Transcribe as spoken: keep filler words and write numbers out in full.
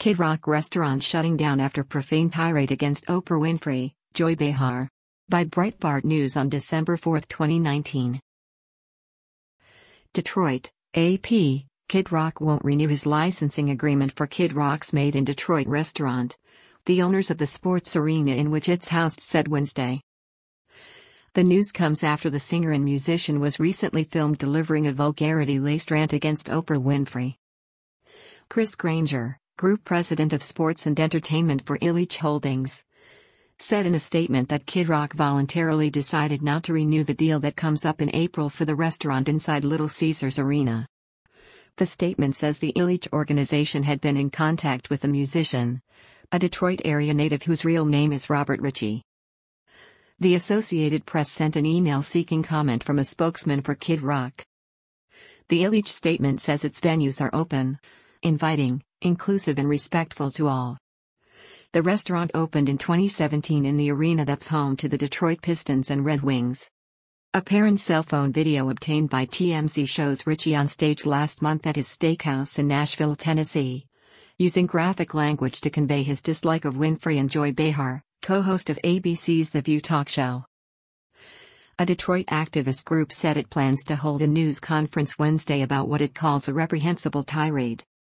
Kid Rock restaurant shutting down after profane tirade against Oprah Winfrey, Joy Behar. By Breitbart News on December fourth, twenty nineteen. Detroit, A P, Kid Rock won't renew his licensing agreement for Kid Rock's Made in Detroit restaurant, the owners of the sports arena in which it's housed said Wednesday. The news comes after the singer and musician was recently filmed delivering a vulgarity-laced rant against Oprah Winfrey. Chris Granger, Group President of Sports and Entertainment for Ilitch Holdings, said in a statement that Kid Rock voluntarily decided not to renew the deal that comes up in April for the restaurant inside Little Caesars Arena. The statement says the Ilitch organization had been in contact with the musician, a Detroit area native whose real name is Robert Ritchie. The Associated Press sent an email seeking comment from a spokesman for Kid Rock. The Ilitch statement says its venues are open, inviting, inclusive and respectful to all. The restaurant opened in twenty seventeen in the arena that's home to the Detroit Pistons and Red Wings. A parent's cell phone video obtained by T M Z shows Ritchie on stage last month at his steakhouse in Nashville, Tennessee, using graphic language to convey his dislike of Winfrey and Joy Behar, co-host of A B C's The View talk show. A Detroit activist group said it plans to hold a news conference Wednesday about what it calls a reprehensible tirade.